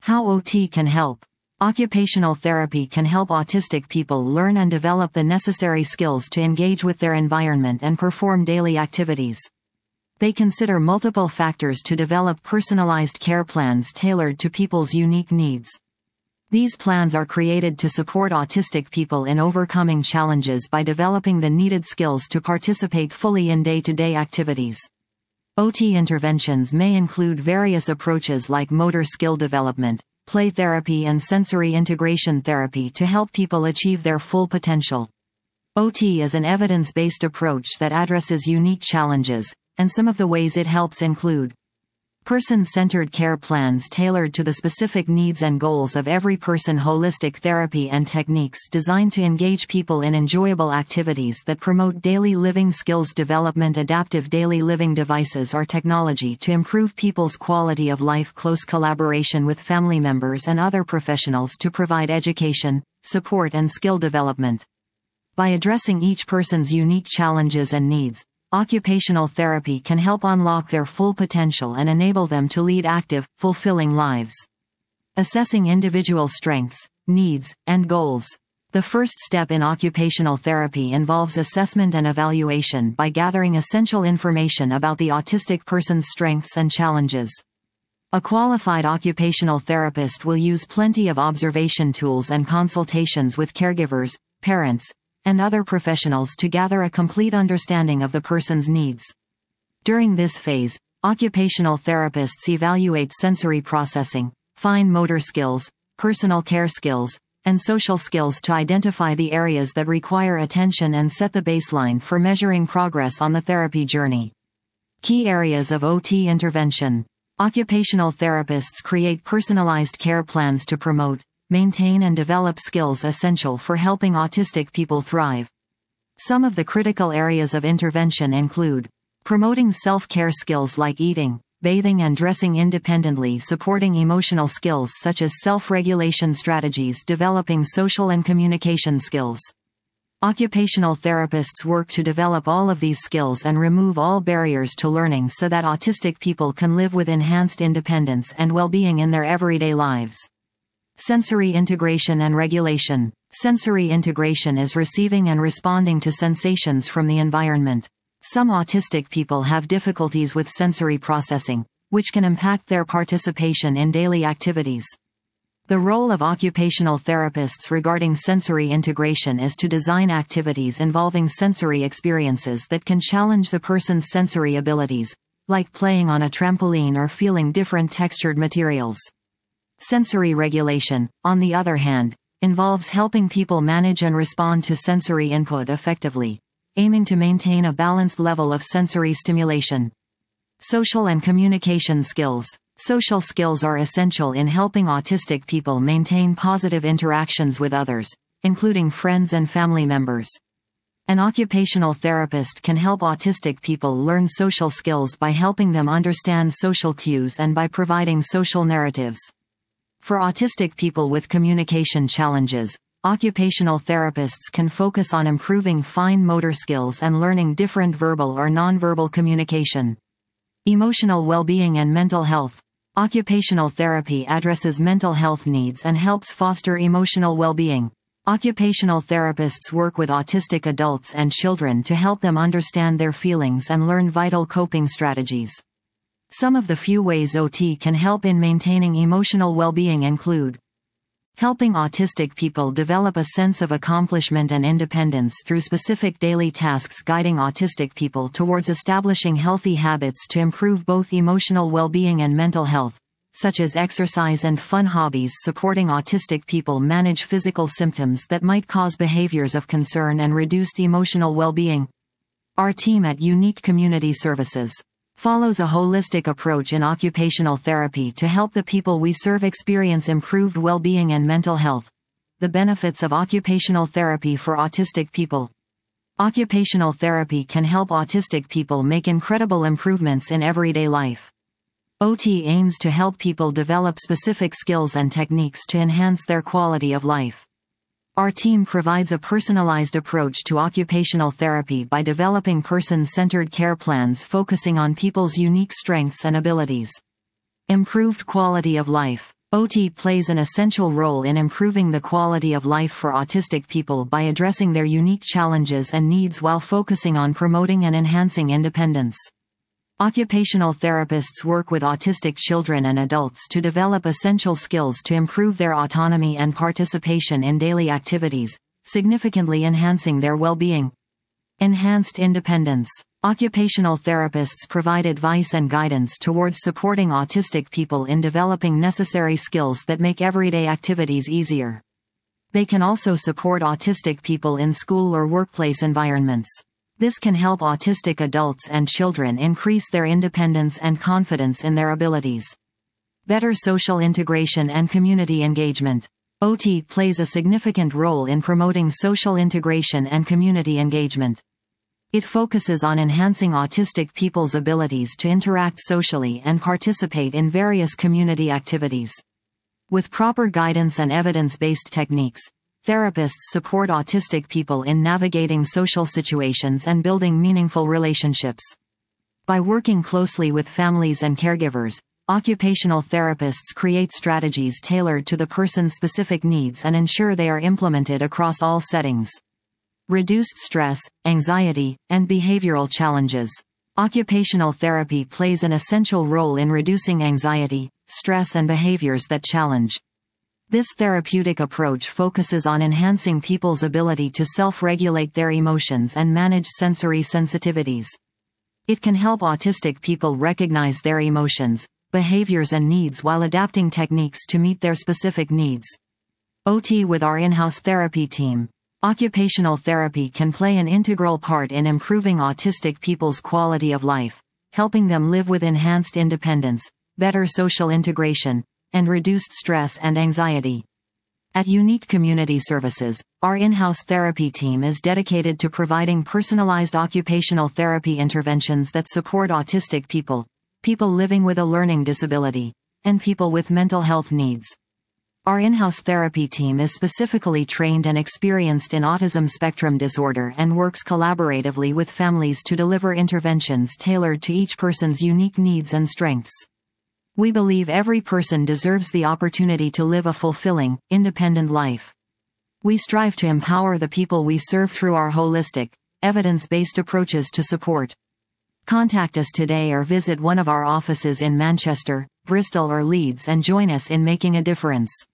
How OT can help. Occupational therapy can help autistic people learn and develop the necessary skills to engage with their environment and perform daily activities. They consider multiple factors to develop personalized care plans tailored to people's unique needs. These plans are created to support autistic people in overcoming challenges by developing the needed skills to participate fully in day-to-day activities. OT interventions may include various approaches like motor skill development, play therapy and sensory integration therapy to help people achieve their full potential. OT is an evidence-based approach that addresses unique challenges, and some of the ways it helps include person-centered care plans tailored to the specific needs and goals of every person, holistic therapy and techniques designed to engage people in enjoyable activities that promote daily living skills development, adaptive daily living devices or technology to improve people's quality of life, close collaboration with family members and other professionals to provide education, support and skill development. By addressing each person's unique challenges and needs, occupational therapy can help unlock their full potential and enable them to lead active, fulfilling lives. Assessing individual strengths, needs, and goals. The first step in occupational therapy involves assessment and evaluation by gathering essential information about the autistic person's strengths and challenges. A qualified occupational therapist will use plenty of observation tools and consultations with caregivers, parents, and other professionals to gather a complete understanding of the person's needs. During this phase, occupational therapists evaluate sensory processing, fine motor skills, personal care skills, and social skills to identify the areas that require attention and set the baseline for measuring progress on the therapy journey. Key areas of OT intervention. Occupational therapists create personalized care plans to promote, maintain and develop skills essential for helping autistic people thrive. Some of the critical areas of intervention include promoting self-care skills like eating, bathing and dressing independently, supporting emotional skills such as self-regulation strategies, developing social and communication skills. Occupational therapists work to develop all of these skills and remove all barriers to learning so that autistic people can live with enhanced independence and well-being in their everyday lives. Sensory integration and regulation. Sensory integration is receiving and responding to sensations from the environment. Some autistic people have difficulties with sensory processing, which can impact their participation in daily activities. The role of occupational therapists regarding sensory integration is to design activities involving sensory experiences that can challenge the person's sensory abilities, like playing on a trampoline or feeling different textured materials. Sensory regulation, on the other hand, involves helping people manage and respond to sensory input effectively, aiming to maintain a balanced level of sensory stimulation. Social and communication skills. Social skills are essential in helping autistic people maintain positive interactions with others, including friends and family members. An occupational therapist can help autistic people learn social skills by helping them understand social cues and by providing social narratives. For autistic people with communication challenges, occupational therapists can focus on improving fine motor skills and learning different verbal or nonverbal communication. Emotional well-being and mental health. Occupational therapy addresses mental health needs and helps foster emotional well-being. Occupational therapists work with autistic adults and children to help them understand their feelings and learn vital coping strategies. Some of the few ways OT can help in maintaining emotional well-being include helping autistic people develop a sense of accomplishment and independence through specific daily tasks, guiding autistic people towards establishing healthy habits to improve both emotional well-being and mental health, such as exercise and fun hobbies, supporting autistic people manage physical symptoms that might cause behaviors of concern and reduced emotional well-being. Our team at Unique Community Services follows a holistic approach in occupational therapy to help the people we serve experience improved well-being and mental health. The benefits of occupational therapy for autistic people. Occupational therapy can help autistic people make incredible improvements in everyday life. OT aims to help people develop specific skills and techniques to enhance their quality of life. Our team provides a personalized approach to occupational therapy by developing person-centered care plans focusing on people's unique strengths and abilities. Improved quality of life. OT plays an essential role in improving the quality of life for autistic people by addressing their unique challenges and needs while focusing on promoting and enhancing independence. Occupational therapists work with autistic children and adults to develop essential skills to improve their autonomy and participation in daily activities, significantly enhancing their well-being. Enhanced independence. Occupational therapists provide advice and guidance towards supporting autistic people in developing necessary skills that make everyday activities easier. They can also support autistic people in school or workplace environments. This can help autistic adults and children increase their independence and confidence in their abilities. Better social integration and community engagement. OT plays a significant role in promoting social integration and community engagement. It focuses on enhancing autistic people's abilities to interact socially and participate in various community activities. With proper guidance and evidence-based techniques, therapists support autistic people in navigating social situations and building meaningful relationships. By working closely with families and caregivers, occupational therapists create strategies tailored to the person's specific needs and ensure they are implemented across all settings. Reduced stress, anxiety, and behavioral challenges. Occupational therapy plays an essential role in reducing anxiety, stress, and behaviors that challenge. This therapeutic approach focuses on enhancing people's ability to self-regulate their emotions and manage sensory sensitivities. It can help autistic people recognize their emotions, behaviors, and needs while adapting techniques to meet their specific needs. OT with our in-house therapy team. Occupational therapy can play an integral part in improving autistic people's quality of life, helping them live with enhanced independence, better social integration, and reduced stress and anxiety. At Unique Community Services, our in-house therapy team is dedicated to providing personalized occupational therapy interventions that support autistic people, people living with a learning disability, and people with mental health needs. Our in-house therapy team is specifically trained and experienced in autism spectrum disorder and works collaboratively with families to deliver interventions tailored to each person's unique needs and strengths. We believe every person deserves the opportunity to live a fulfilling, independent life. We strive to empower the people we serve through our holistic, evidence-based approaches to support. Contact us today or visit one of our offices in Manchester, Bristol, or Leeds and join us in making a difference.